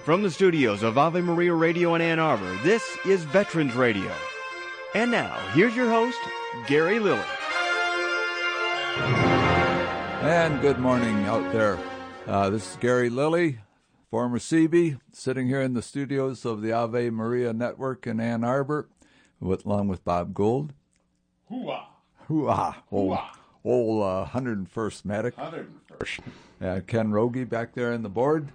From the studios of Ave Maria Radio in Ann Arbor, this is Veterans Radio. And now, here's your host, Gary Lilly. And good morning out there. This is Gary Lilly, former CB, sitting here in the studios of the Ave Maria Network in Ann Arbor, along with Bob Gould. Hoo-ah. Hoo-ah. Old 101st medic. 101st. Ken Rogie back there on the board.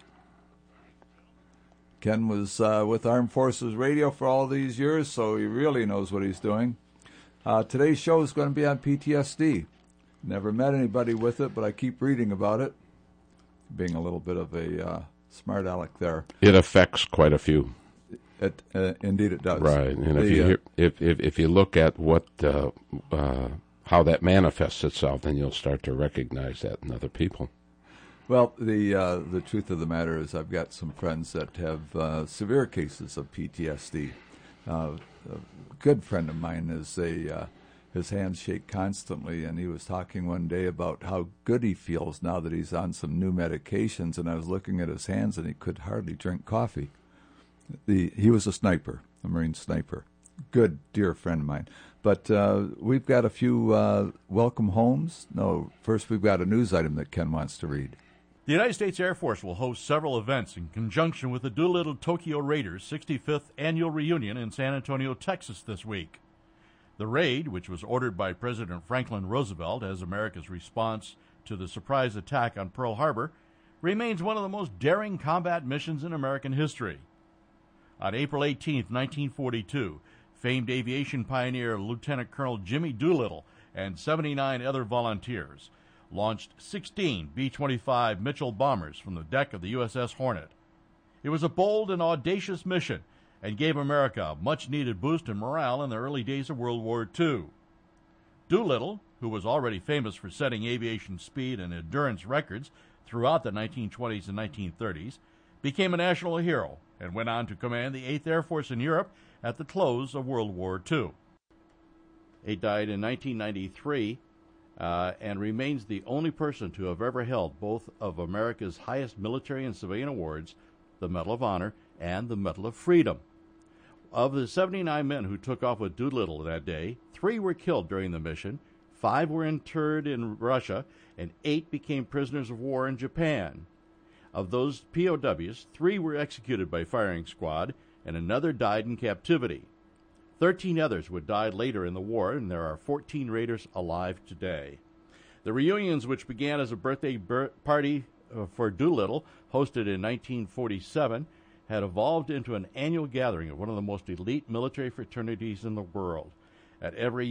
Ken was with Armed Forces Radio for all these years, so he really knows what he's doing. Today's show is going to be on PTSD. Never met anybody with it, but I keep reading about it. Being a little bit of a smart aleck there. It affects quite a few. Indeed, it does. Right, and if you look at what how that manifests itself, then you'll start to recognize that in other people. Well, the truth of the matter is I've got some friends that have severe cases of PTSD. A good friend of mine is his hands shake constantly, and he was talking one day about how good he feels now that he's on some new medications, and I was looking at his hands, and he could hardly drink coffee. He was a sniper, a Marine sniper. Good, dear friend of mine. But we've got a few welcome homes. No, first we've got a news item that Ken wants to read. The United States Air Force will host several events in conjunction with the Doolittle Tokyo Raiders' 65th annual reunion in San Antonio, Texas this week. The raid, which was ordered by President Franklin Roosevelt as America's response to the surprise attack on Pearl Harbor, remains one of the most daring combat missions in American history. On April 18, 1942, famed aviation pioneer Lieutenant Colonel Jimmy Doolittle and 79 other volunteers launched 16 B-25 Mitchell bombers from the deck of the USS Hornet. It was a bold and audacious mission and gave America a much-needed boost in morale in the early days of World War II. Doolittle, who was already famous for setting aviation speed and endurance records throughout the 1920s and 1930s, became a national hero and went on to command the 8th Air Force in Europe at the close of World War II. He died in 1993 and remains the only person to have ever held both of America's highest military and civilian awards, the Medal of Honor and the Medal of Freedom. Of the 79 men who took off with Doolittle that day, 3 were killed during the mission, 5 were interred in Russia, and 8 became prisoners of war in Japan. Of those POWs, 3 were executed by firing squad, and another died in captivity. 13 others would die later in the war, and there are 14 Raiders alive today. The reunions, which began as a birthday party for Doolittle, hosted in 1947, had evolved into an annual gathering of one of the most elite military fraternities in the world. At every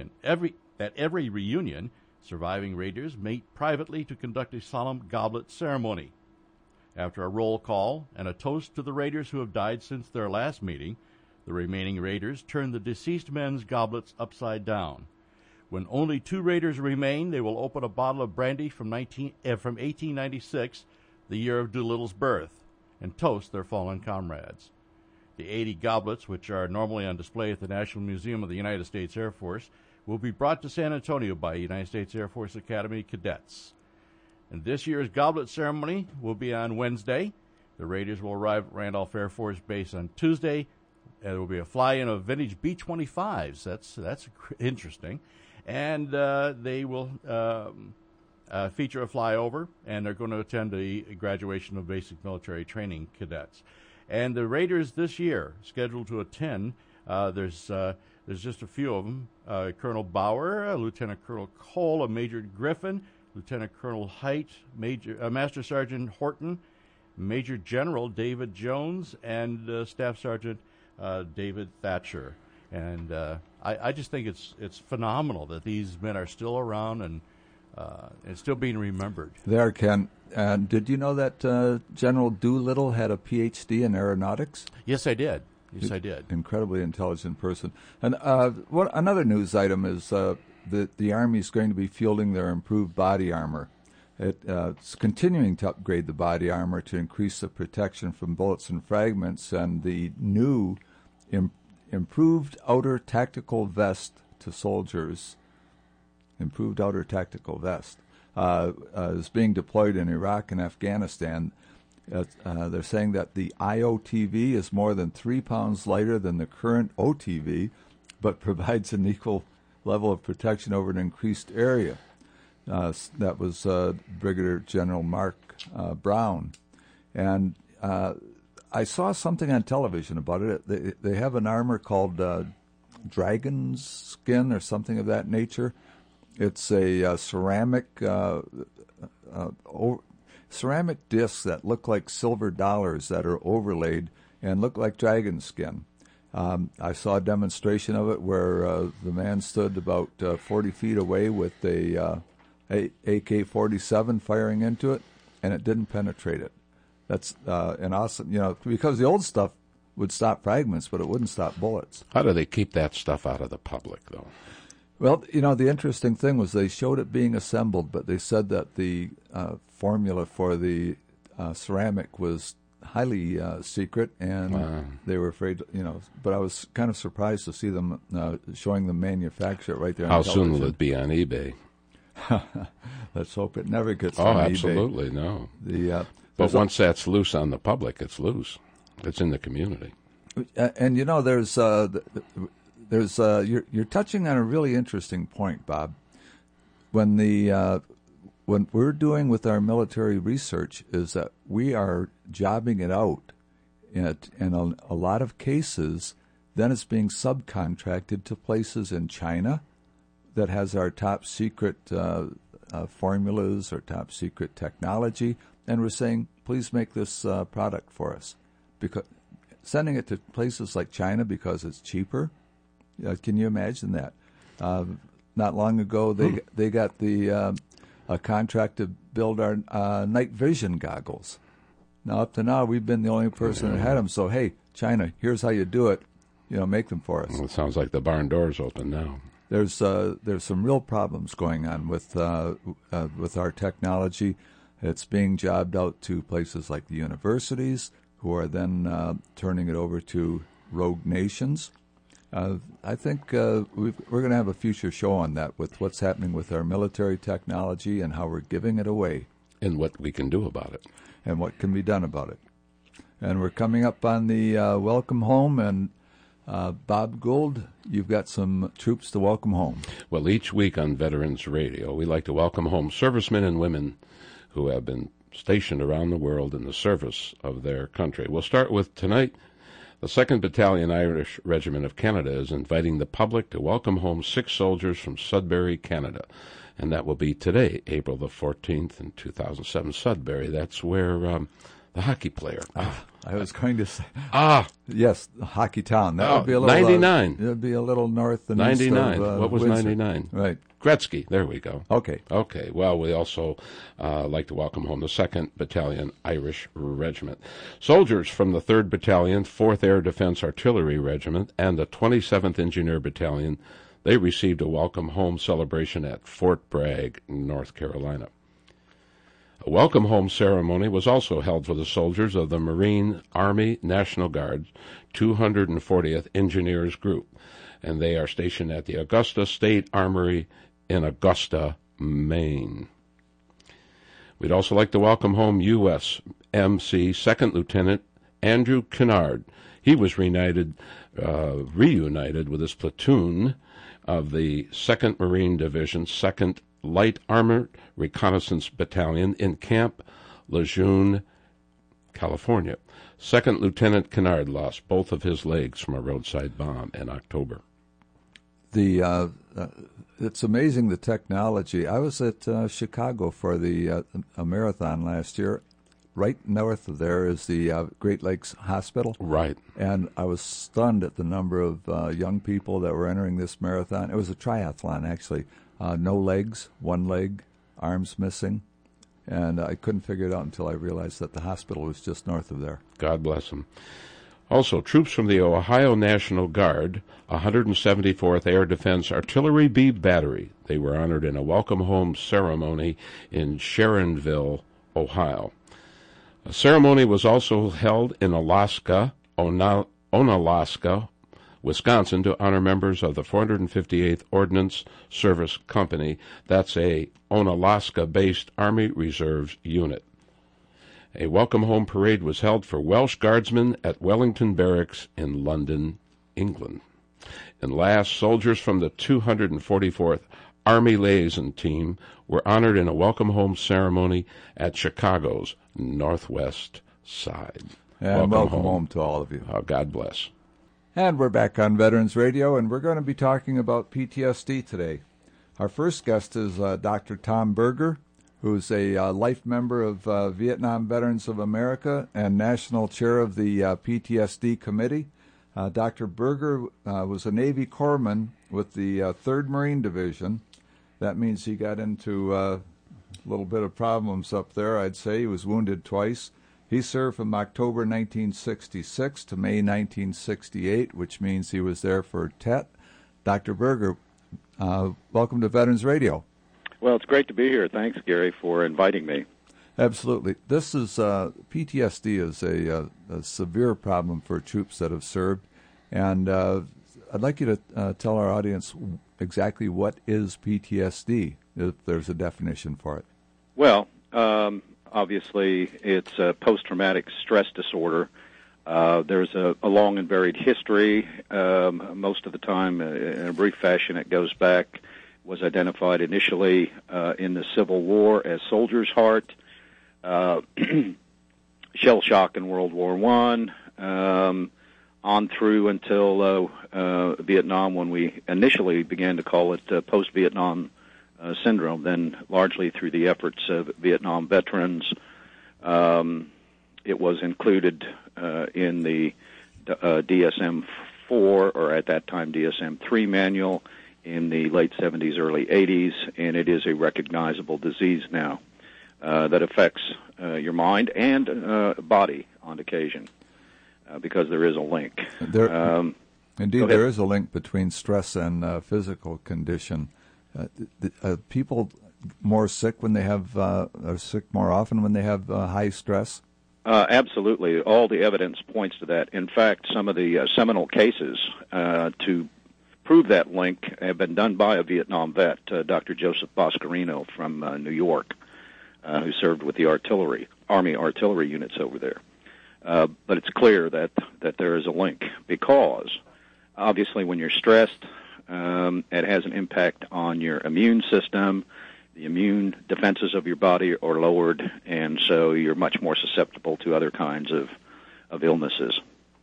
reunion, surviving Raiders meet privately to conduct a solemn goblet ceremony. After a roll call and a toast to the Raiders who have died since their last meeting, the remaining Raiders turn the deceased men's goblets upside down. When only 2 Raiders remain, they will open a bottle of brandy from 1896, the year of Doolittle's birth, and toast their fallen comrades. The 80 goblets, which are normally on display at the National Museum of the United States Air Force, will be brought to San Antonio by United States Air Force Academy cadets. And this year's goblet ceremony will be on Wednesday. The Raiders will arrive at Randolph Air Force Base on Tuesday. There will be a fly-in of vintage B-25s. That's interesting. And they will feature a flyover, and they're going to attend a graduation of basic military training cadets. And the Raiders this year, scheduled to attend, there's just a few of them. Colonel Bauer, Lieutenant Colonel Cole, a Major Griffin, Lieutenant Colonel Height, Master Sergeant Horton, Major General David Jones, and Staff Sergeant David Thatcher. And I just think it's phenomenal that these men are still around and still being remembered. There, Ken. Did you know that General Doolittle had a Ph.D. in aeronautics? Yes, I did. I did. Incredibly intelligent person. And another news item is that the Army is going to be fielding their improved body armor. It's continuing to upgrade the body armor to increase the protection from bullets and fragments, and the new improved outer tactical vest to soldiers, improved outer tactical vest, is being deployed in Iraq and Afghanistan. They're saying that the IOTV is more than 3 pounds lighter than the current OTV, but provides an equal level of protection over an increased area. That was Brigadier General Mark Brown. And I saw something on television about it. They have an armor called dragon's skin or something of that nature. It's a ceramic discs that look like silver dollars that are overlaid and look like dragon skin. I saw a demonstration of it where the man stood about 40 feet away with a AK-47 firing into it, and it didn't penetrate it. That's an awesome, because the old stuff would stop fragments, but it wouldn't stop bullets. How do they keep that stuff out of the public, though? Well, the interesting thing was they showed it being assembled, but they said that the formula for the ceramic was highly secret, and they were afraid, but I was kind of surprised to see them showing them manufacture it right there on How television. soon will it be on eBay? Let's hope it never gets on eBay. Absolutely, no. But once that's loose on the public, it's loose. It's in the community. And you're touching on a really interesting point, Bob. When we're doing with our military research is that we are jobbing it out, and a lot of cases, then it's being subcontracted to places in China that has our top secret formulas or top secret technology, and we're saying, please make this product for us. Because sending it to places like China because it's cheaper, can you imagine that? Not long ago, they got a contract to build our night vision goggles. Now, up to now, we've been the only person that had them. So, hey, China, here's how you do it. Make them for us. Well, it sounds like the barn door's open now. There's some real problems going on with our technology. It's being jobbed out to places like the universities, who are then turning it over to rogue nations. I think we're going to have a future show on that with what's happening with our military technology and how we're giving it away. And what we can do about it. And what can be done about it. And we're coming up on the welcome home, and Bob Gould, you've got some troops to welcome home. Well, each week on Veterans Radio, we like to welcome home servicemen and women who have been stationed around the world in the service of their country. We'll start with tonight. The 2nd Battalion Irish Regiment of Canada is inviting the public to welcome home 6 soldiers from Sudbury, Canada. And that will be today, April the 14th in 2007. Sudbury, that's where the hockey player. I was going to say. Yes, hockey town. That would be a little 99. It would be a little north and 99. east of what was Windsor. 99? Right. Gretzky. There we go. Okay. Well, we also like to welcome home the 2nd Battalion Irish Regiment. Soldiers from the 3rd Battalion, 4th Air Defense Artillery Regiment, and the 27th Engineer Battalion, they received a welcome home celebration at Fort Bragg, North Carolina. A welcome home ceremony was also held for the soldiers of the Marine Army National Guard 240th Engineers Group, and they are stationed at the Augusta State Armory in Augusta, Maine. We'd also like to welcome home USMC 2nd Lieutenant Andrew Kennard. He was reunited with his platoon of the 2nd Marine Division, 2nd Light Armored Reconnaissance Battalion in Camp Lejeune, California. 2nd Lieutenant Kennard lost both of his legs from a roadside bomb in October. It's amazing the technology. I was at Chicago for a marathon last year. Right north of there is the Great Lakes Hospital. Right. And I was stunned at the number of young people that were entering this marathon. It was a triathlon, actually. No legs, one leg, arms missing. And I couldn't figure it out until I realized that the hospital was just north of there. God bless them. Also, troops from the Ohio National Guard, 174th Air Defense Artillery B Battery. They were honored in a welcome home ceremony in Sharonville, Ohio. A ceremony was also held in Alaska, Onalaska, Wisconsin, to honor members of the 458th Ordnance Service Company. That's a Onalaska-based Army Reserves unit. A welcome home parade was held for Welsh Guardsmen at Wellington Barracks in London, England. And last, soldiers from the 244th Army Liaison Team were honored in a welcome home ceremony at Chicago's Northwest Side. And welcome home to all of you. God bless. And we're back on Veterans Radio, and we're going to be talking about PTSD today. Our first guest is Dr. Tom Berger, who's a life member of Vietnam Veterans of America and national chair of the PTSD Committee. Dr. Berger was a Navy corpsman with the 3rd Marine Division. That means he got into a little bit of problems up there, I'd say. He was wounded twice. He served from October 1966 to May 1968, which means he was there for Tet. Dr. Berger, welcome to Veterans Radio. Well, it's great to be here. Thanks, Gary, for inviting me. Absolutely. This is PTSD is a severe problem for troops that have served, and I'd like you to tell our audience exactly what is PTSD, if there's a definition for it. Well, obviously, it's a post-traumatic stress disorder. There's a long and varied history. Most of the time, in a brief fashion, it goes back, was identified initially in the Civil War as soldier's heart, shell shock in World War I, on through until Vietnam, when we initially began to call it post-Vietnam syndrome, then largely through the efforts of Vietnam veterans. It was included in the DSM-4, or at that time DSM-3 manual, in the late 70s, early 80s, and it is a recognizable disease now that affects your mind and body on occasion, because there is a link. Indeed, there is a link between stress and physical condition. People more sick when they have are sick more often when they have high stress? Absolutely. All the evidence points to that. In fact, some of the seminal cases to prove that link have been done by a Vietnam vet, Dr. Joseph Boscarino from New York, who served with the Army artillery units over there. But it's clear that there is a link, because obviously when you're stressed, it has an impact on your immune system. The immune defenses of your body are lowered, and so you're much more susceptible to other kinds of illnesses.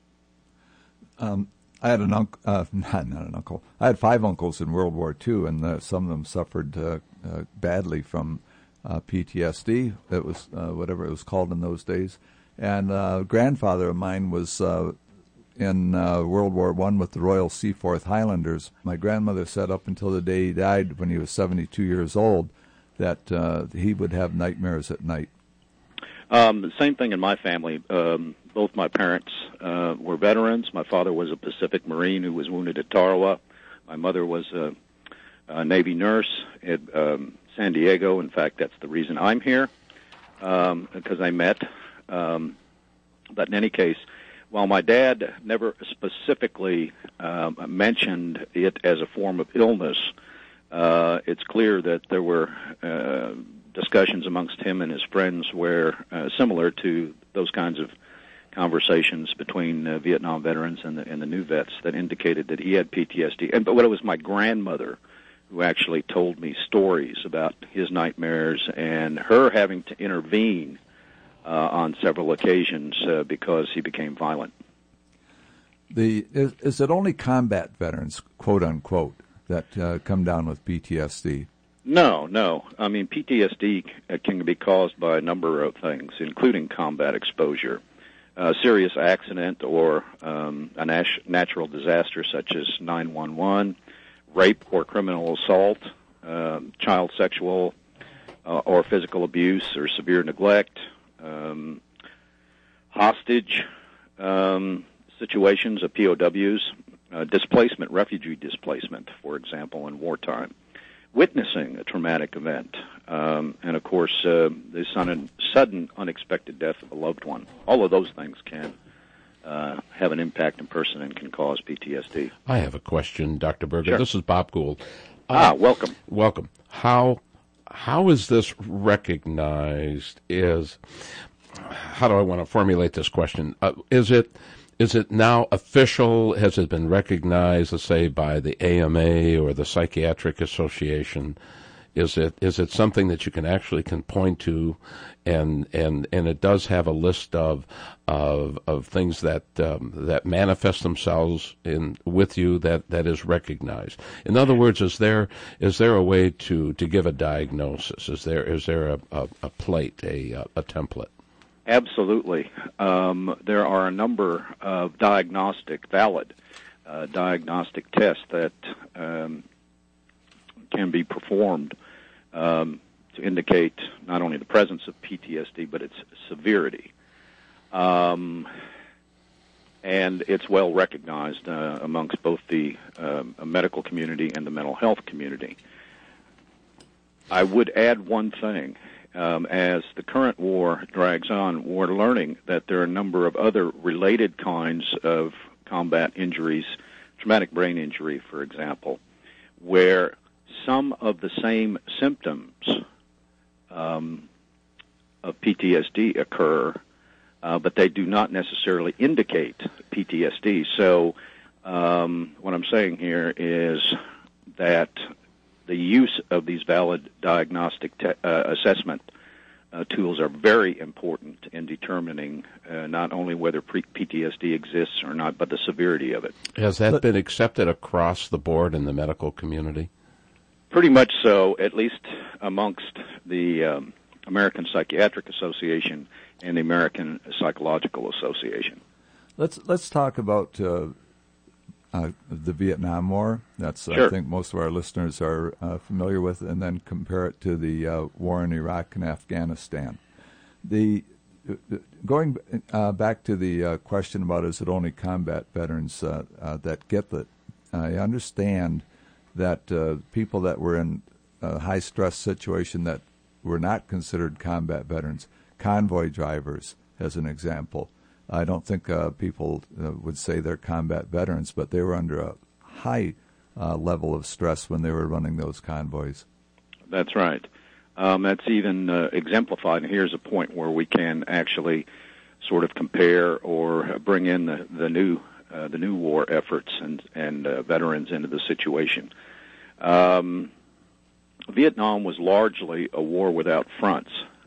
I had an uncle, not an uncle. I had 5 uncles in World War II, and some of them suffered badly from PTSD. It was whatever it was called in those days. And a grandfather of mine was in World War I with the Royal Seaforth Highlanders. My grandmother said up until the day he died, when he was 72 years old, that he would have nightmares at night. The same thing in my family. Both my parents were veterans. My father was a Pacific Marine who was wounded at Tarawa. My mother was a Navy nurse at San Diego. In fact, that's the reason I'm here, because I met. But in any case, while my dad never specifically mentioned it as a form of illness, it's clear that there were discussions amongst him and his friends were similar to those kinds of conversations between Vietnam veterans and the new vets that indicated that he had PTSD. But it was my grandmother who actually told me stories about his nightmares and her having to intervene on several occasions because he became violent. Is it only combat veterans, quote unquote, that come down with PTSD? No. I mean, PTSD can be caused by a number of things, including combat exposure, a serious accident, or a natural disaster such as 9/11, rape or criminal assault, child sexual or physical abuse or severe neglect, hostage situations of POWs, displacement, refugee displacement, for example, in wartime, witnessing a traumatic event, and, of course, the sudden unexpected death of a loved one. All of those things can have an impact in person and can cause PTSD. I have a question, Dr. Berger. Sure. This is Bob Gould. Welcome. Welcome. How is this recognized? how do I want to formulate this question? Is it now official? Has it been recognized, let's say, by the AMA or the Psychiatric Association? Is it something that you actually can point to, and it does have a list of things that manifest themselves with you that is recognized? In other words, is there a way to give a diagnosis? Is there a plate, a template? Absolutely. There are a number of valid diagnostic tests that can be performed to indicate not only the presence of PTSD, but its severity. And it's well recognized amongst both the medical community and the mental health community. I would add one thing. As the current war drags on, we're learning that there are a number of other related kinds of combat injuries, traumatic brain injury, for example, where some of the same symptoms of PTSD occur, but they do not necessarily indicate PTSD. So what I'm saying here is that the use of these valid diagnostic assessment tools are very important in determining not only whether PTSD exists or not, but the severity of it. Has that been accepted across the board in the medical community? Pretty much so, at least amongst the American Psychiatric Association and the American Psychological Association. Let's talk about the Vietnam War. That's sure. I think most of our listeners are familiar with, and then compare it to the war in Iraq and Afghanistan. Going back to the question about is it only combat veterans that get it, I understand that people that were in a high-stress situation that were not considered combat veterans, convoy drivers, as an example, I don't think people would say they're combat veterans, but they were under a high level of stress when they were running those convoys. That's right. That's even exemplified, and here's a point where we can actually sort of compare or bring in the new war efforts and veterans into the situation. Vietnam was largely a war without fronts.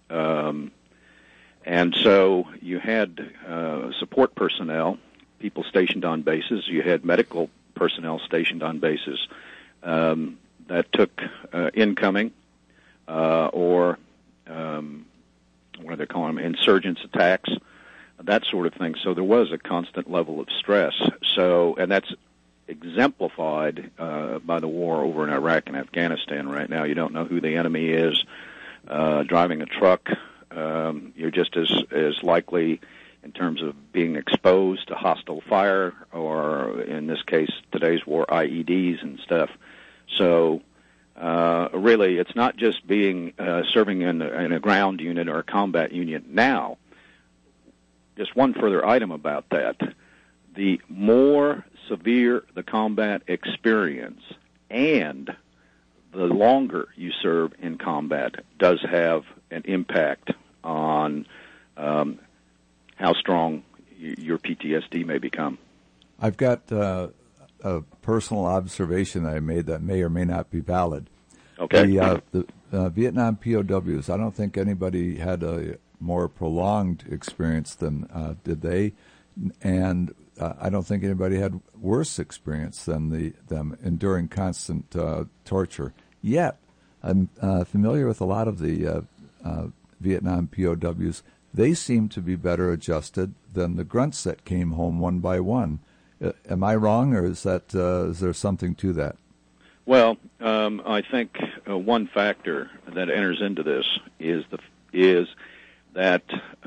And so you had support personnel, people stationed on bases. You had medical personnel stationed on bases that took incoming or what do they call them, insurgents attacks, that sort of thing. So there was a constant level of stress. And that's exemplified by the war over in Iraq and Afghanistan right now. You don't know who the enemy is. Driving a truck, you're just as likely in terms of being exposed to hostile fire, or in this case, today's war, IEDs and stuff. So really, it's not just being serving in a ground unit or a combat unit now. Just one further item about that. The more severe the combat experience and the longer you serve in combat does have an impact on how strong your PTSD may become. I've got a personal observation that I made that may or may not be valid. Okay. The Vietnam POWs, I don't think anybody had a more prolonged experience than did they, and I don't think anybody had worse experience than them enduring constant torture. Yet, I'm familiar with a lot of the Vietnam POWs. They seem to be better adjusted than the grunts that came home one by one. Am I wrong, or is there something to that? Well, I think one factor that enters into this is that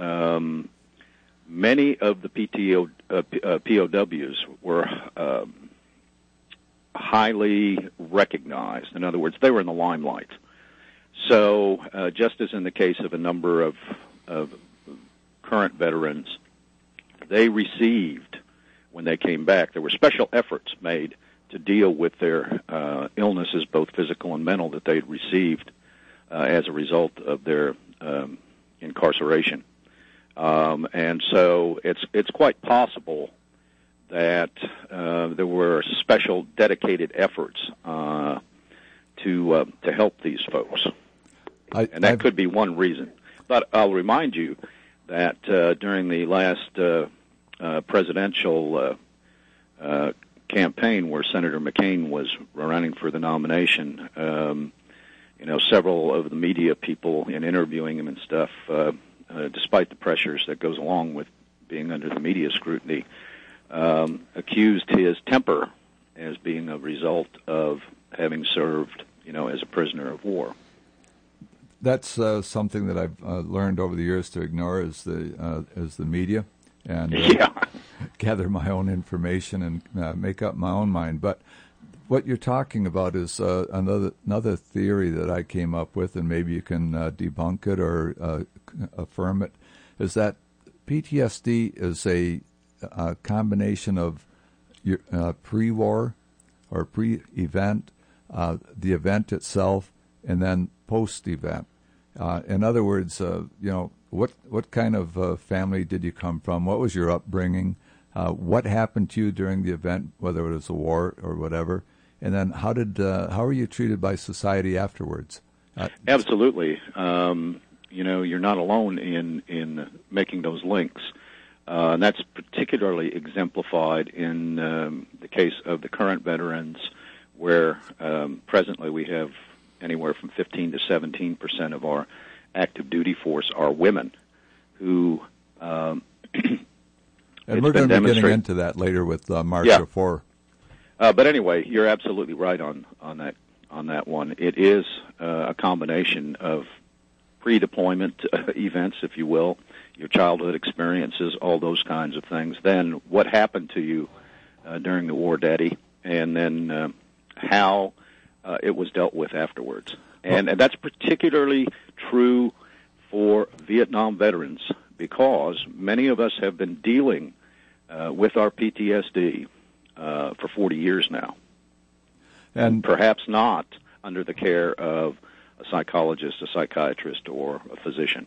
many of the POWs were highly recognized. In other words, they were in the limelight. So just as in the case of a number of current veterans, they received, when they came back, there were special efforts made to deal with their illnesses, both physical and mental, that they'd received as a result of their incarceration. And so it's quite possible that there were special dedicated efforts to help these folks. And that could be one reason. But I'll remind you that during the last presidential campaign where Senator McCain was running for the nomination, several of the media people, in interviewing him and stuff, despite the pressures that goes along with being under the media scrutiny, accused his temper as being a result of having served, as a prisoner of war. That's something that I've learned over the years to ignore is the media, and gather my own information and make up my own mind. But what you're talking about is another theory that I came up with, and maybe you can debunk it or affirm it, is that PTSD is a combination of pre-war or pre-event, the event itself, and then post-event. In other words, what kind of family did you come from? What was your upbringing? What happened to you during the event, whether it was a war or whatever? And then how were you treated by society afterwards? Absolutely. You're not alone in making those links. And that's particularly exemplified in the case of the current veterans, where presently we have anywhere from 15 to 17% of our active duty force are women who... and we're going to be getting into that later with Marcia Four. But anyway, you're absolutely right on that one. It is a combination of pre-deployment events, if you will, your childhood experiences, all those kinds of things. Then what happened to you during the war, Daddy, and then how it was dealt with afterwards. And that's particularly true for Vietnam veterans, because many of us have been dealing with our PTSD for 40 years now, and perhaps not under the care of a psychologist, a psychiatrist, or a physician.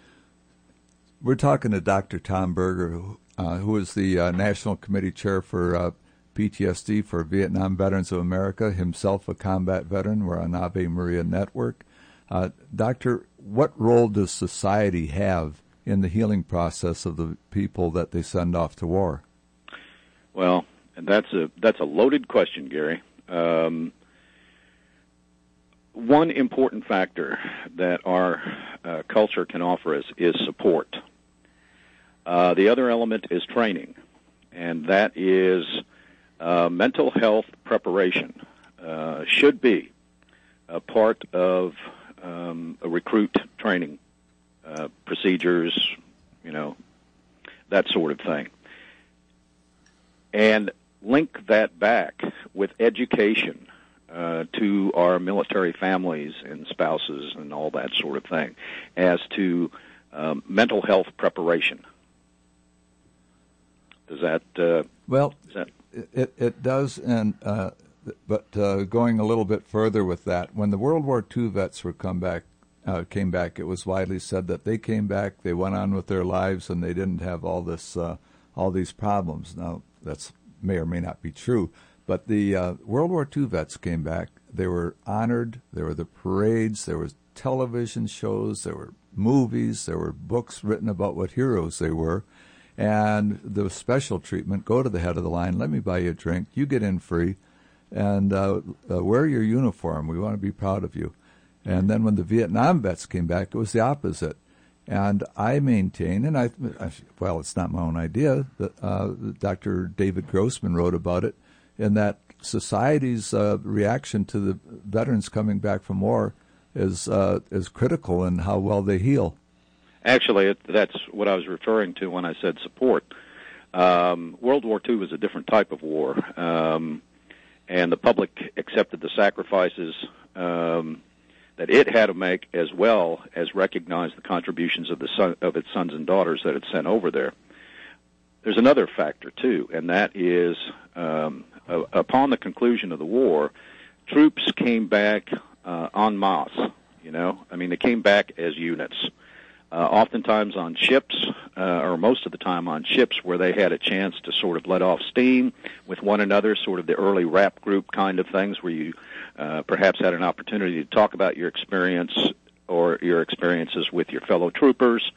We're talking to Dr. Tom Berger, who is the National Committee Chair for PTSD for Vietnam Veterans of America, himself a combat veteran. We're on Ave Maria Network. Doctor, what role does society have in the healing process of the people that they send off to war? Well, and that's a loaded question, Gary. One important factor that our culture can offer us is support. The other element is training, and that is mental health preparation. Should be a part of a recruit training procedures, that sort of thing. And link that back with education to our military families and spouses and all that sort of thing as to mental health preparation. Does that... It does, and but going a little bit further with that, when the World War II vets came back, it was widely said that they came back, they went on with their lives, and they didn't have all these problems. Now, that's may or may not be true, but the World War II vets came back. They were honored. There were the parades. There were television shows. There were movies. There were books written about what heroes they were. And the special treatment, go to the head of the line, let me buy you a drink, you get in free, and wear your uniform. We want to be proud of you. And then when the Vietnam vets came back, it was the opposite. And I maintain, and it's not my own idea, that Dr. David Grossman wrote about it, in that society's reaction to the veterans coming back from war is critical in how well they heal. Actually, that's what I was referring to when I said support. World War II was a different type of war, and the public accepted the sacrifices that it had to make, as well as recognize the contributions of its sons and daughters that it sent over there. There's another factor, too, and that is upon the conclusion of the war, troops came back en masse, They came back as units. Oftentimes on ships, or most of the time on ships where they had a chance to sort of let off steam with one another, sort of the early rap group kind of things where you perhaps had an opportunity to talk about your experience or your experiences with your fellow troopers.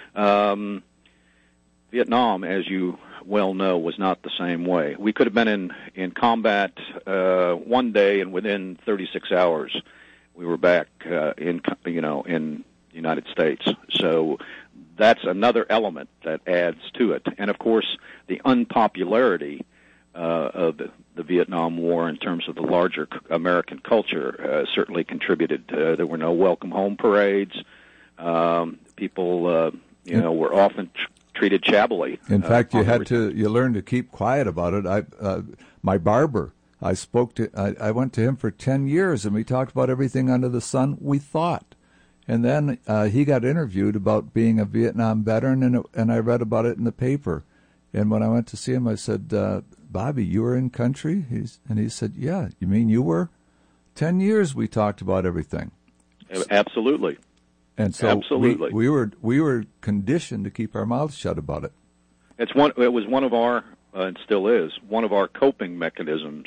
Vietnam, as you well know, was not the same way. We could have been in combat one day, and within 36 hours, we were back in the United States. So that's another element that adds to it. And of course, the unpopularity of the Vietnam War in terms of the larger American culture certainly contributed. There were no welcome home parades. People, were often treated shabbily. In fact, you learned to keep quiet about it. My barber, I went to him for 10 years, and we talked about everything under the sun, we thought. And then he got interviewed about being a Vietnam veteran, and I read about it in the paper. And when I went to see him, I said, Bobby, you were in country? And he said, yeah. You mean you were? 10 years we talked about everything. Absolutely. And so absolutely. we were conditioned to keep our mouths shut about it. It was one of our, and still is, one of our coping mechanisms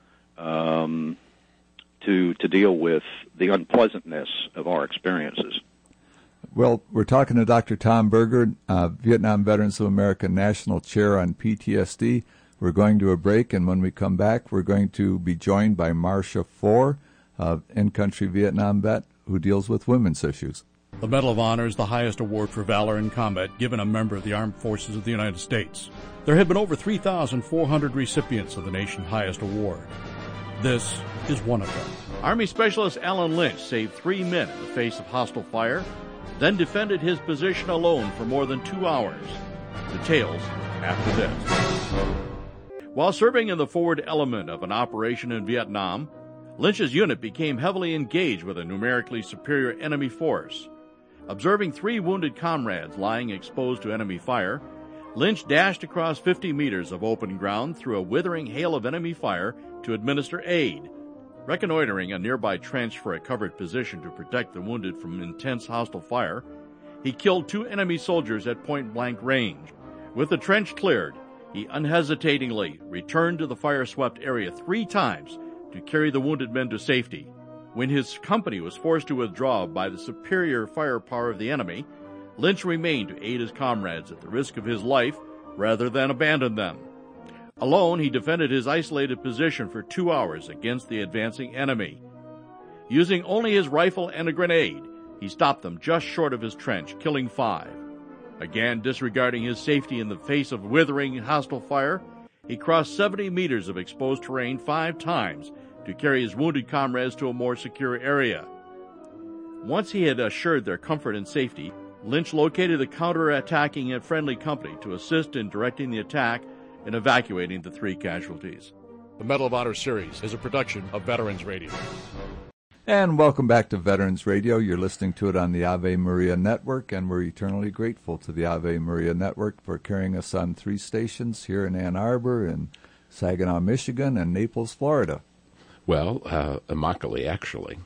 to deal with the unpleasantness of our experiences. Well, we're talking to Dr. Tom Berger, Vietnam Veterans of America National Chair on PTSD. We're going to a break, and when we come back, we're going to be joined by Marcia Foer, in-country Vietnam vet, who deals with women's issues. The Medal of Honor is the highest award for valor in combat given a member of the Armed Forces of the United States. There have been over 3,400 recipients of the nation's highest award. This is one of them. Army Specialist Alan Lynch saved 3 men in the face of hostile fire, then defended his position alone for more than 2 hours. Details after this. While serving in the forward element of an operation in Vietnam, Lynch's unit became heavily engaged with a numerically superior enemy force. Observing 3 wounded comrades lying exposed to enemy fire, Lynch dashed across 50 meters of open ground through a withering hail of enemy fire to administer aid. Reconnoitering a nearby trench for a covered position to protect the wounded from intense hostile fire, he killed 2 enemy soldiers at point-blank range. With the trench cleared, he unhesitatingly returned to the fire-swept area 3 times to carry the wounded men to safety. When his company was forced to withdraw by the superior firepower of the enemy, Lynch remained to aid his comrades at the risk of his life rather than abandon them. Alone, he defended his isolated position for 2 hours against the advancing enemy. Using only his rifle and a grenade, he stopped them just short of his trench, killing 5. Again, disregarding his safety in the face of withering hostile fire, he crossed 70 meters of exposed terrain 5 times to carry his wounded comrades to a more secure area. Once he had assured their comfort and safety, Lynch located the counter-attacking and friendly company to assist in directing the attack and evacuating the 3 casualties. The Medal of Honor series is a production of Veterans Radio. And welcome back to Veterans Radio. You're listening to it on the Ave Maria Network, and we're eternally grateful to the Ave Maria Network for carrying us on 3 stations here in Ann Arbor, in Saginaw, Michigan, and Naples, Florida. Well, Immokalee, actually.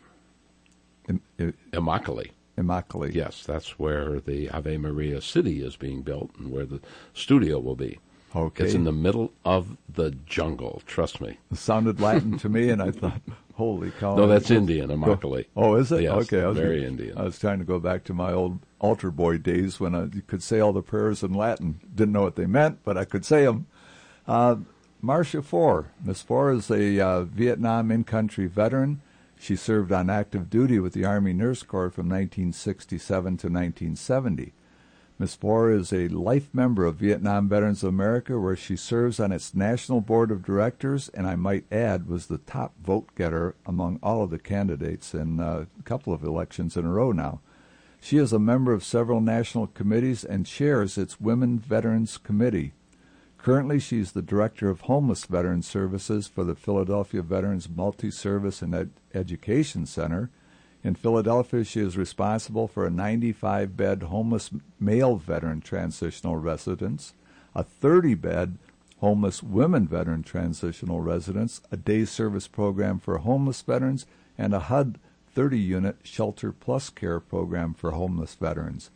Immokalee. Immokalee. Yes, that's where the Ave Maria City is being built and where the studio will be. Okay. It's in the middle of the jungle, trust me. It sounded Latin to me, and I thought, holy cow. No, that's Indian, Immokalee. Oh, is it? Yes, okay. very Indian. I was trying to go back to my old altar boy days when I could say all the prayers in Latin. Didn't know what they meant, but I could say them. Marcia Foer. Ms. Foer is a Vietnam in-country veteran. She served on active duty with the Army Nurse Corps from 1967 to 1970. Ms. Foer is a life member of Vietnam Veterans of America, where she serves on its National Board of Directors, and I might add was the top vote-getter among all of the candidates in a couple of elections in a row now. She is a member of several national committees and chairs its Women Veterans Committee. Currently, she is the Director of Homeless Veteran Services for the Philadelphia Veterans Multi-Service and Education Center. In Philadelphia, she is responsible for a 95-bed homeless male veteran transitional residence, a 30-bed homeless women veteran transitional residence, a day service program for homeless veterans, and a HUD 30-unit Shelter Plus Care program for homeless veterans.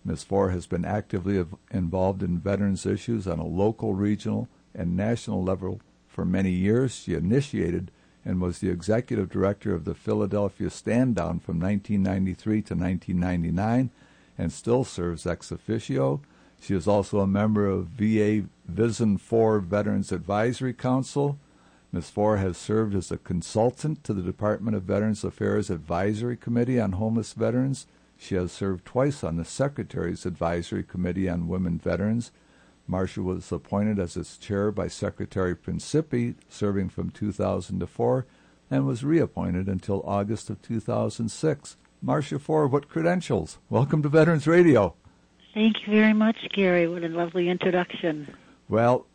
Ms. Foer has been actively involved in veterans issues on a local, regional, and national level for many years. She initiated and was the executive director of the Philadelphia Stand Down from 1993 to 1999 and still serves ex officio. She is also a member of VA Vision 4 Veterans Advisory Council. Ms. Foer has served as a consultant to the Department of Veterans Affairs Advisory Committee on Homeless Veterans. She has served twice on the Secretary's Advisory Committee on Women Veterans. Marcia was appointed as its chair by Secretary Principi, serving from 2000 to 4, and was reappointed until August of 2006. Marcia Foer, what credentials? Welcome to Veterans Radio. Thank you very much, Gary. What a lovely introduction. Well,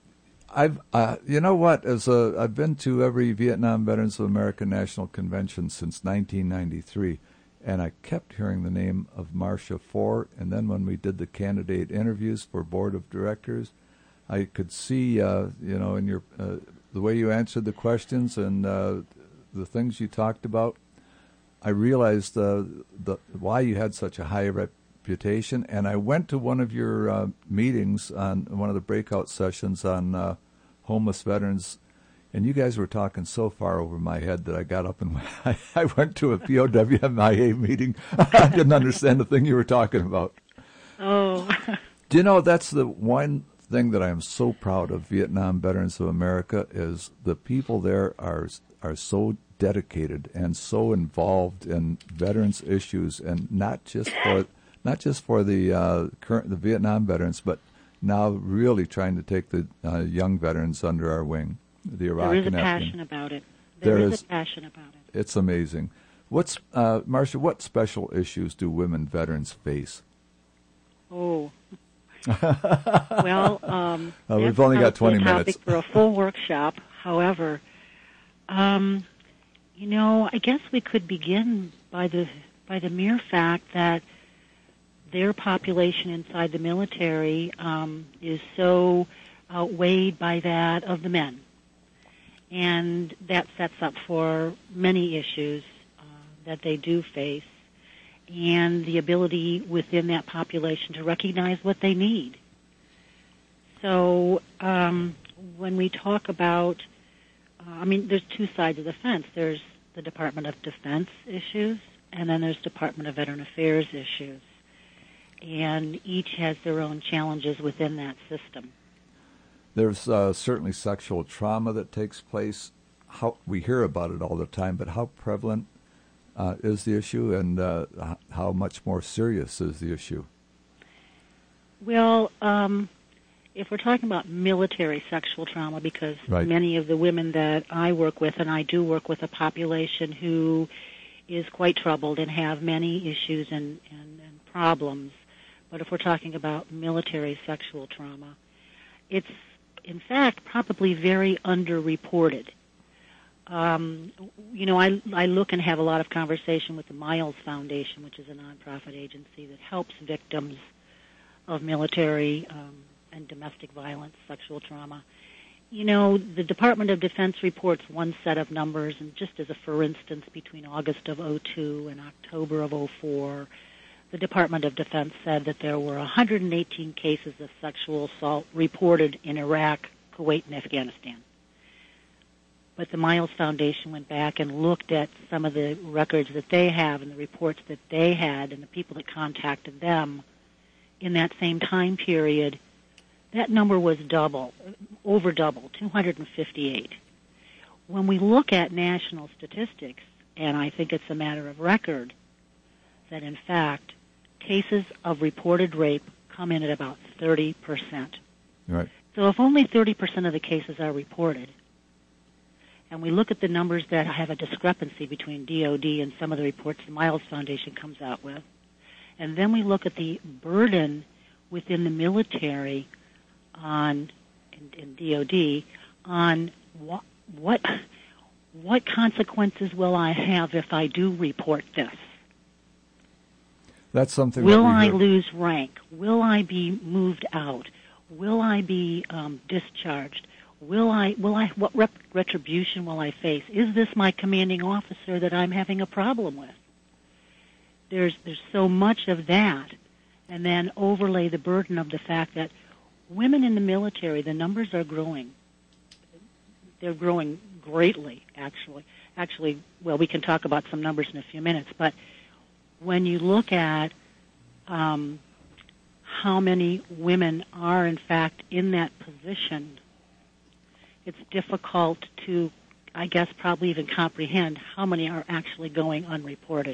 you know what? I've been to every Vietnam Veterans of America National Convention since 1993, and I kept hearing the name of Marcia Foer. And then when we did the candidate interviews for board of directors, I could see, in your the way you answered the questions and the things you talked about. I realized why you had such a high reputation, and I went to one of your meetings on one of the breakout sessions on homeless veterans, and you guys were talking so far over my head that I got up and I went to a POWMIA meeting. I didn't understand the thing you were talking about. Oh. Do you know, that's the one thing that I am so proud of Vietnam Veterans of America is the people there are so dedicated and so involved in veterans issues, and not just for the Vietnam veterans, but now really trying to take the young veterans under our wing. The Iraq there is and a Afghan. passion about it. There is a passion about it. It's amazing. Marcia, what special issues do women veterans face? Oh. Well, we've only got 20 minutes. Topic for a full workshop. However, I guess we could begin by the mere fact that their population inside the military is so outweighed by that of the men. And that sets up for many issues that they do face, and the ability within that population to recognize what they need. So when we talk about, there's two sides of the fence. There's the Department of Defense issues, and then there's Department of Veteran Affairs issues. And each has their own challenges within that system. There's certainly sexual trauma that takes place. We hear about it all the time, but how prevalent is the issue, and how much more serious is the issue? Well, if we're talking about military sexual trauma, because right. Many of the women that I work with, and I do work with a population who is quite troubled and have many issues and problems, but if we're talking about military sexual trauma, it's in fact probably very underreported. I look and have a lot of conversation with the Miles Foundation, which is a nonprofit agency that helps victims of military and domestic violence, sexual trauma. The Department of Defense reports one set of numbers, and just as a for instance, between August of 2002 and October of 2004, the Department of Defense said that there were 118 cases of sexual assault reported in Iraq, Kuwait, and Afghanistan. But the Miles Foundation went back and looked at some of the records that they have and the reports that they had and the people that contacted them in that same time period. That number was over double, 258. When we look at national statistics, and I think it's a matter of record, that in fact cases of reported rape come in at about 30%. Right. So if only 30% of the cases are reported, and we look at the numbers that have a discrepancy between DOD and some of the reports the Miles Foundation comes out with, and then we look at the burden within the military on in DOD on what consequences will I have if I do report this? That's something. Will I lose rank? Will I be moved out? Will I be discharged? What retribution will I face? Is this my commanding officer that I'm having a problem with? There's so much of that, and then overlay the burden of the fact that women in the military, the numbers are growing. They're growing greatly, actually. Well, we can talk about some numbers in a few minutes, but when you look at how many women are, in fact, in that position, it's difficult to, I guess, probably even comprehend how many are actually going unreported.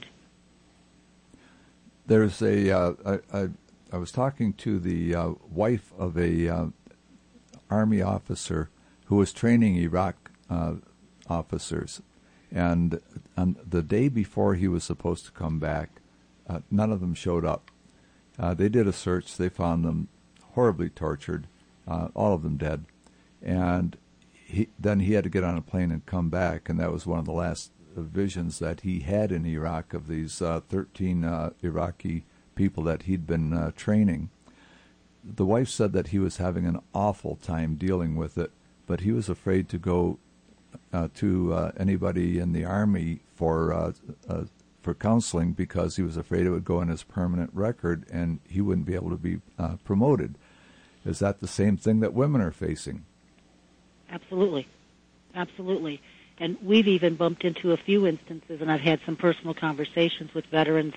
There's I was talking to the wife of a Army officer who was training Iraq officers, and on the day before he was supposed to come back, none of them showed up. They did a search. They found them horribly tortured, all of them dead. And then he had to get on a plane and come back, and that was one of the last visions that he had in Iraq of these 13 Iraqi people that he'd been training. The wife said that he was having an awful time dealing with it, but he was afraid to go to anybody in the Army for counseling because he was afraid it would go on his permanent record and he wouldn't be able to be promoted. Is that the same thing that women are facing? Absolutely. And we've even bumped into a few instances, and I've had some personal conversations with veterans,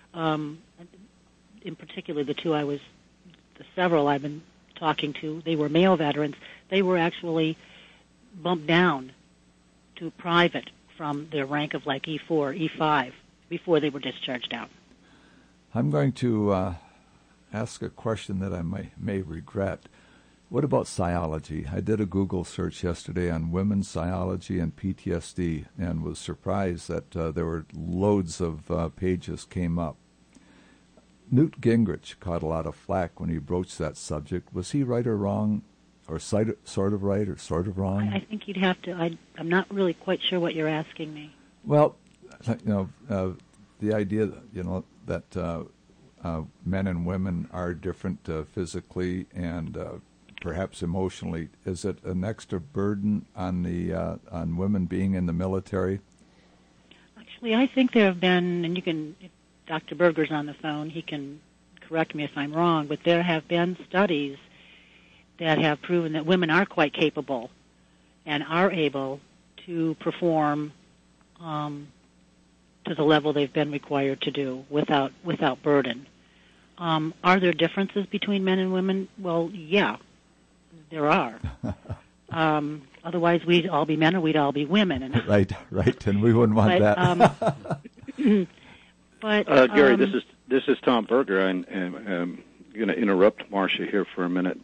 in particular the several I've been talking to. They were male veterans. They were actually bumped down to private from their rank of like E4, E5 before they were discharged out. I'm going to ask a question that I may regret. What about psychology? I did a Google search yesterday on women's psychology and PTSD and was surprised that there were loads of pages came up. Newt Gingrich caught a lot of flack when he broached that subject. Was he right or wrong, or sort of right or sort of wrong? I think you'd have to. I'm not really quite sure what you're asking me. Well, the idea that men and women are different physically and perhaps emotionally. Is it an extra burden on on women being in the military? Actually, I think there have been, and if Dr. Berger's on the phone, he can correct me if I'm wrong, but there have been studies that have proven that women are quite capable and are able to perform to the level they've been required to do without burden. Are there differences between men and women? Well, yeah. There are. Otherwise, we'd all be men or we'd all be women. And right, and we wouldn't want that. But Gary, this is Tom Berger. I'm going to interrupt Marcia here for a minute.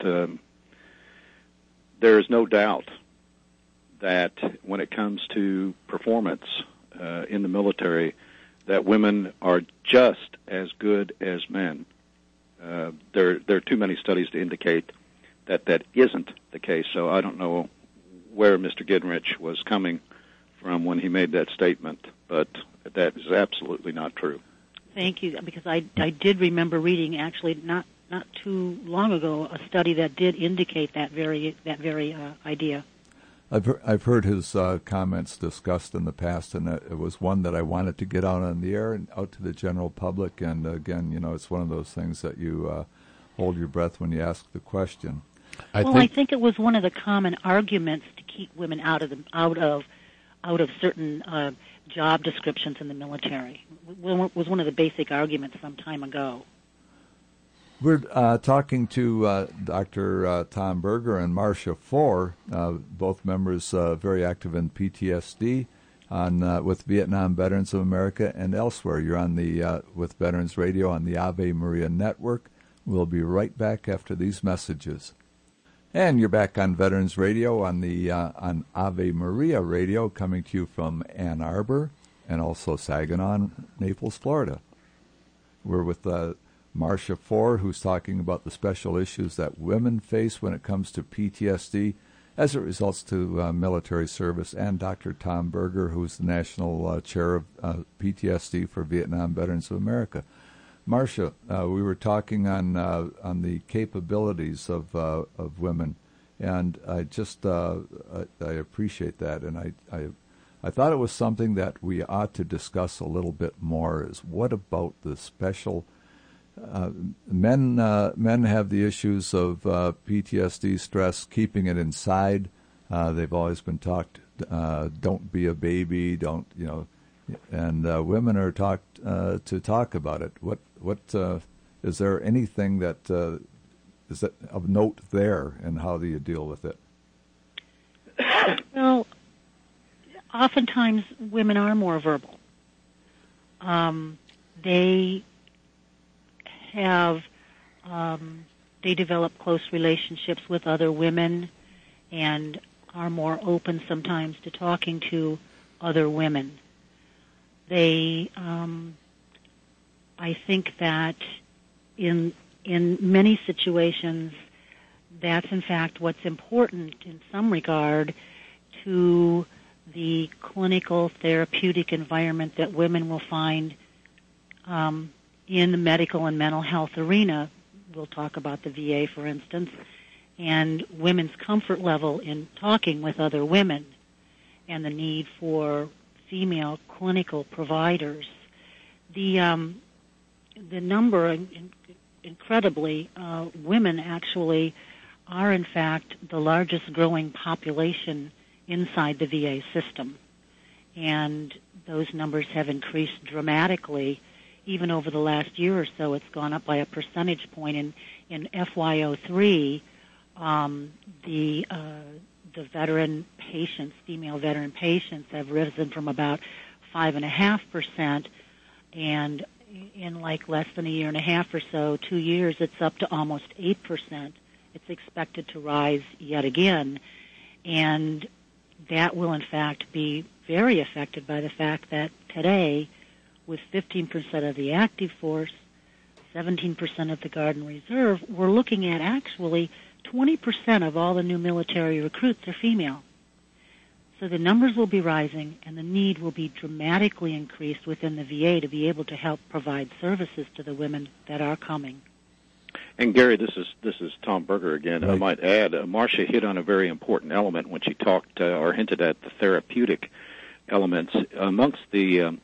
There is no doubt that when it comes to performance in the military, that women are just as good as men. There are too many studies to indicate that isn't the case. So I don't know where Mr. Gingrich was coming from when he made that statement, but that is absolutely not true. Thank you, because I did remember reading, actually not too long ago, a study that did indicate that very idea. I've heard his comments discussed in the past, and it was one that I wanted to get out on the air and out to the general public. And again, it's one of those things that you hold your breath when you ask the question. I think it was one of the common arguments to keep women out of certain job descriptions in the military. It was one of the basic arguments some time ago. We're talking to Dr. Tom Berger and Marcia Foer, both members very active in PTSD, with Vietnam Veterans of America and elsewhere. You're on with Veterans Radio on the Ave Maria Network. We'll be right back after these messages. And you're back on Veterans Radio on Ave Maria Radio, coming to you from Ann Arbor and also Saginaw, Naples, Florida. We're with Marcia Foer, who's talking about the special issues that women face when it comes to PTSD as it results to military service, and Dr. Tom Berger, who's the National Chair of PTSD for Vietnam Veterans of America. Marcia, we were talking on the capabilities of women, and I just I appreciate that, and I thought it was something that we ought to discuss a little bit more. Is what about the special men have the issues of PTSD, stress, keeping it inside. They've always been taught, don't be a baby, don't, and women are taught to talk about it. What is there anything that is that of note there, and how do you deal with it? Well, oftentimes women are more verbal. They have they develop close relationships with other women and are more open sometimes to talking to other women. They, I think that in many situations, that's in fact what's important in some regard to the clinical therapeutic environment that women will find in the medical and mental health arena. We'll talk about the VA, for instance, and women's comfort level in talking with other women and the need for female clinical providers. The number, incredibly, women actually are in fact the largest growing population inside the VA system. And those numbers have increased dramatically. Even over the last year or so, it's gone up by a percentage point. In FY03, the veteran patients, female veteran patients, have risen from about 5.5%, and in like less than a year and a half or so, 2 years, it's up to almost 8%. It's expected to rise yet again, and that will in fact be very affected by the fact that today, with 15% of the active force, 17% of the Guard and Reserve, we're looking at actually 20% of all the new military recruits are female. So the numbers will be rising, and the need will be dramatically increased within the VA to be able to help provide services to the women that are coming. And Gary, this is Tom Berger again. Right. I might add, Marcia hit on a very important element when she talked or hinted at the therapeutic elements. Amongst the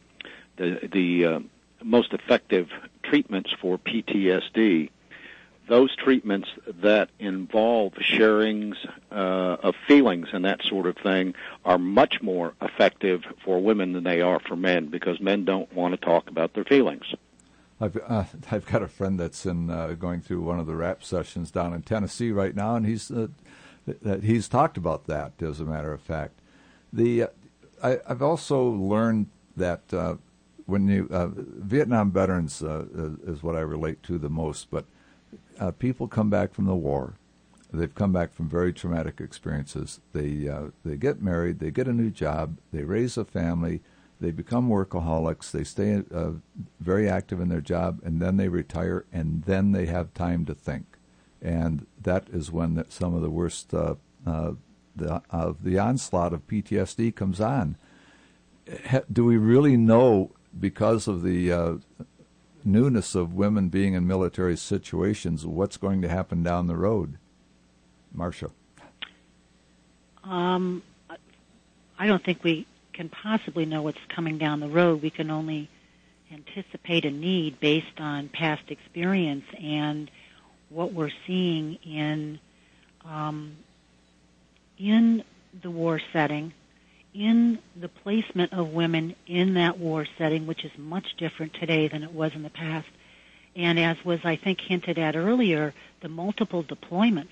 most effective treatments for PTSD, those treatments that involve sharings of feelings and that sort of thing are much more effective for women than they are for men, because men don't want to talk about their feelings. I've got a friend that's going through one of the RAP sessions down in Tennessee right now, and he's talked about that, as a matter of fact. I've also learned that when you Vietnam veterans is what I relate to the most, but people come back from the war. They've come back from very traumatic experiences. They get married, they get a new job, they raise a family, they become workaholics, they stay very active in their job, and then they retire, and then they have time to think. And that is when some of the worst of the onslaught of PTSD comes on. Do we really know, because of the newness of women being in military situations, what's going to happen down the road? Marcia. I don't think we can possibly know what's coming down the road. We can only anticipate a need based on past experience and what we're seeing in the war setting, in the placement of women in that war setting, which is much different today than it was in the past. And as was, I think, hinted at earlier, the multiple deployments.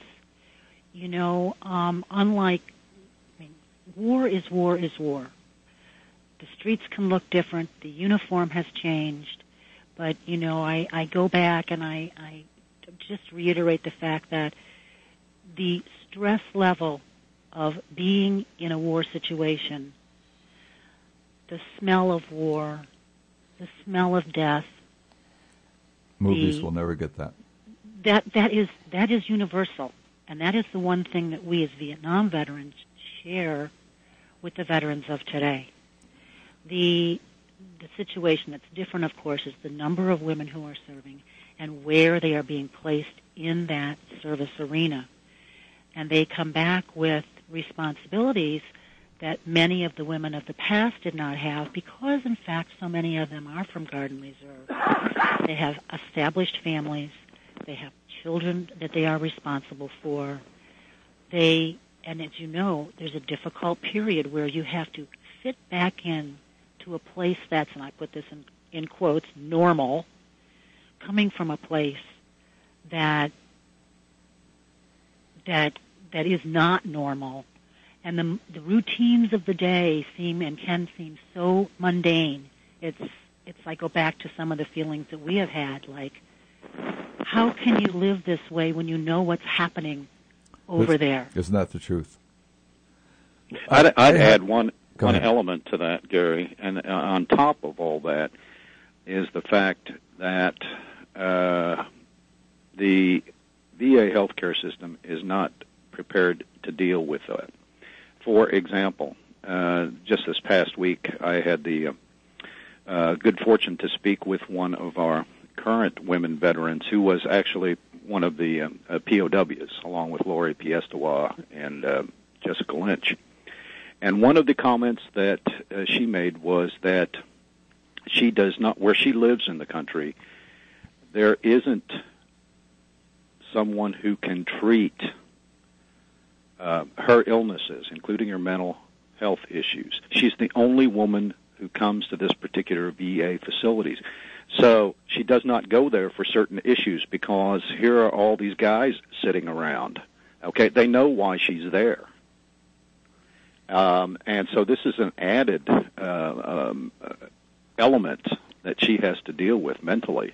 Unlike, war is war is war. The streets can look different. The uniform has changed. But, I go back and I just reiterate the fact that the stress level of being in a war situation, the smell of war, the smell of death. Movies will never get that. That is universal, and that is the one thing that we as Vietnam veterans share with the veterans of today. The situation that's different, of course, is the number of women who are serving and where they are being placed in that service arena. And they come back with responsibilities that many of the women of the past did not have, because, in fact, so many of them are from Garden Reserve. They have established families. They have children that they are responsible for. And as you know, there's a difficult period where you have to fit back in to a place that's, and I put this in quotes, normal, coming from a place that is not normal. And the routines of the day can seem so mundane. It's I go back to some of the feelings that we have had, like, how can you live this way when you know what's happening over there? Isn't that the truth? I'd add one element to that, Gary, and on top of all that is the fact that the VA healthcare system is not prepared to deal with that. For example, just this past week, I had the good fortune to speak with one of our current women veterans who was actually one of the POWs, along with Lori Piestewa and Jessica Lynch. And one of the comments that she made was that she does not, where she lives in the country, there isn't someone who can treat her illnesses, including her mental health issues. She's the only woman who comes to this particular VA facilities. So she does not go there for certain issues because here are all these guys sitting around. Okay, they know why she's there. And so this is an added element that she has to deal with mentally.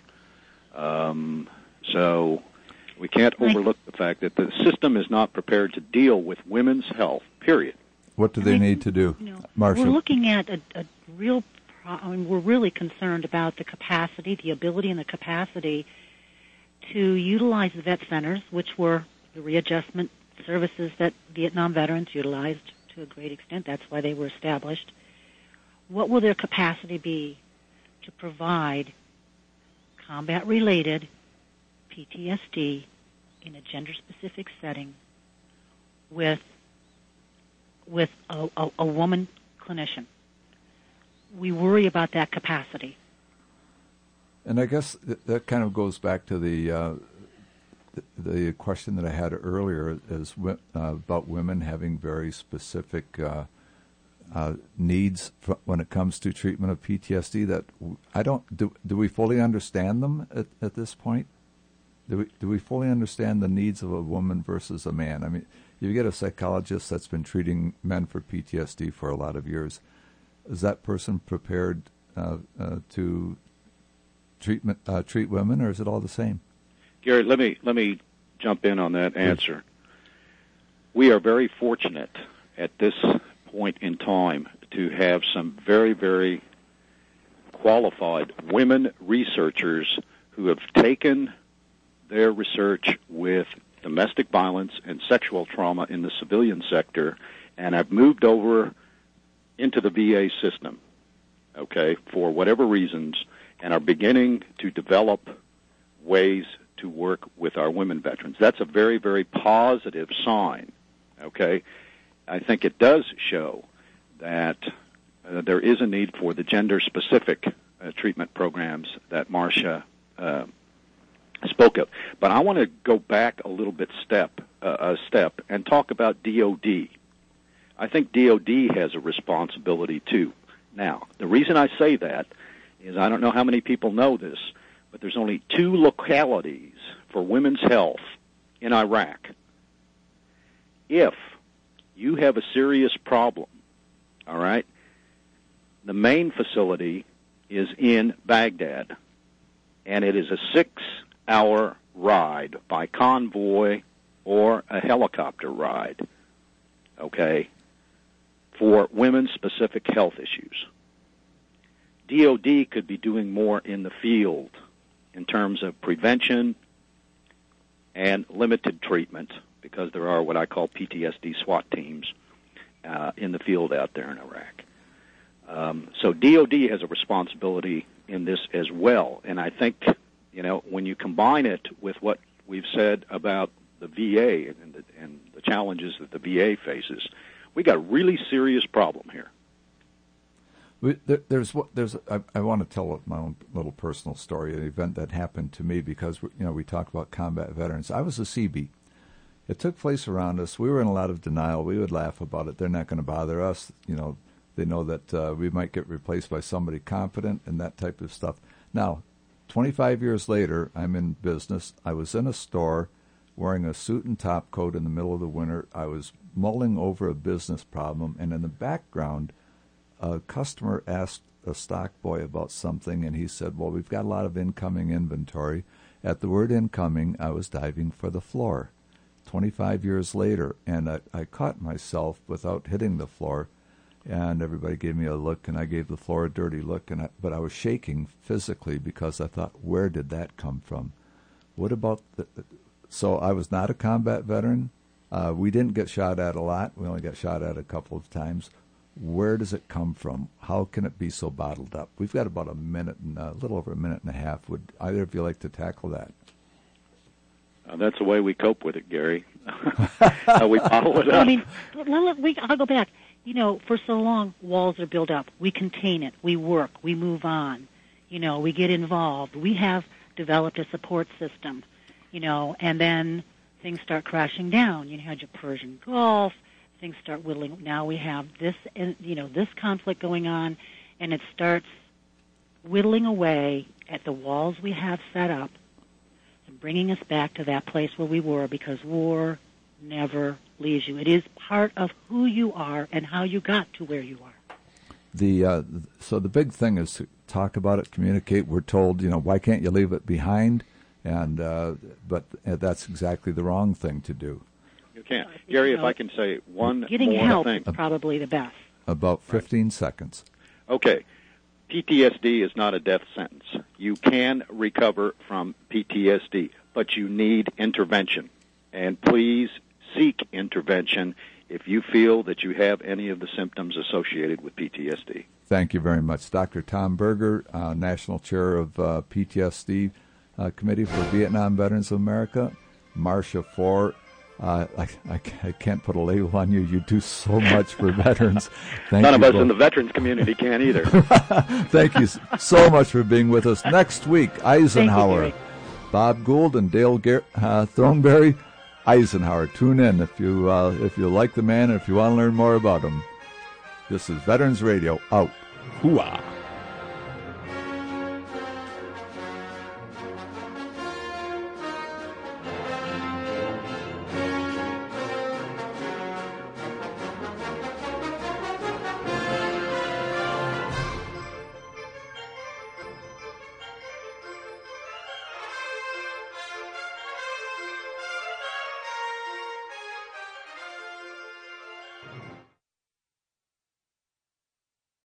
So we can't overlook the fact that the system is not prepared to deal with women's health, period. What do they need to do, Marcia? We're looking at a real we're really concerned about the capacity, the ability and the capacity to utilize the vet centers, which were the readjustment services that Vietnam veterans utilized to a great extent. That's why they were established. What will their capacity be to provide combat-related PTSD in a gender-specific setting with a woman clinician? We worry about that capacity. And I guess that kind of goes back to the question that I had earlier, is about women having very specific needs when it comes to treatment of PTSD. That I don't do. Do we fully understand them at this point? Do we fully understand the needs of a woman versus a man? I mean, you get a psychologist that's been treating men for PTSD for a lot of years. Is that person prepared to treat women, or is it all the same? Gary, let me jump in on that answer. We are very fortunate at this point in time to have some very, very qualified women researchers who have taken their research with domestic violence and sexual trauma in the civilian sector and have moved over into the VA system, okay, for whatever reasons, and are beginning to develop ways to work with our women veterans. That's a very, very positive sign, okay? I think it does show that there is a need for the gender-specific treatment programs that Marcia spoke of. But I want to go back a little bit a step and talk about DOD. I think DOD has a responsibility, too. Now, the reason I say that is I don't know how many people know this, but there's only 2 localities for women's health in Iraq. If you have a serious problem, all right, the main facility is in Baghdad, and it is a 6-hour ride by convoy or a helicopter ride, okay, for women-specific health issues. DOD could be doing more in the field in terms of prevention and limited treatment, because there are what I call PTSD SWAT teams in the field out there in Iraq. So DOD has a responsibility in this as well. And I think, when you combine it with what we've said about the VA and the challenges that the VA faces, We got a really serious problem here. I want to tell my own little personal story, an event that happened to me because we talk about combat veterans. I was a Seabee. It took place around us. We were in a lot of denial. We would laugh about it. They're not going to bother us. They know that we might get replaced by somebody competent and that type of stuff. Now, 25 years later, I'm in business. I was in a store wearing a suit and top coat in the middle of the winter. I was mulling over a business problem, and in the background, a customer asked a stock boy about something, and he said, well, we've got a lot of incoming inventory. At the word incoming, I was diving for the floor. 25 years later, and I caught myself without hitting the floor, and everybody gave me a look, and I gave the floor a dirty look, but I was shaking physically because I thought, where did that come from? What about so I was not a combat veteran. We didn't get shot at a lot. We only got shot at a couple of times. Where does it come from? How can it be so bottled up? We've got about a little over a minute and a half. Would either of you like to tackle that? That's the way we cope with it, Gary. We bottle it up. I mean, I'll go back. For so long, walls are built up. We contain it. We work. We move on. We get involved. We have developed a support system, and then things start crashing down. You had your Persian Gulf. Things start whittling. Now we have this conflict going on, and it starts whittling away at the walls we have set up and bringing us back to that place where we were, because war never leaves you. It is part of who you are and how you got to where you are. So the big thing is to talk about it, communicate. We're told, why can't you leave it behind? But that's exactly the wrong thing to do. You can't. Gary, if I can say one getting more help thing. is probably the best. About 15 seconds. Okay. PTSD is not a death sentence. You can recover from PTSD, but you need intervention. And please seek intervention if you feel that you have any of the symptoms associated with PTSD. Thank you very much. Dr. Tom Berger, National Chair of PTSD Committee for Vietnam Veterans of America. Marcia Foer, I can't put a label on you. You do so much for veterans. None of us in the veterans community can either. Thank you so much for being with us. Next week, Eisenhower. Thank you, Bob Gould and Dale Thornberry. Eisenhower. Tune in if you like the man and if you want to learn more about him. This is Veterans Radio, out. Hooah!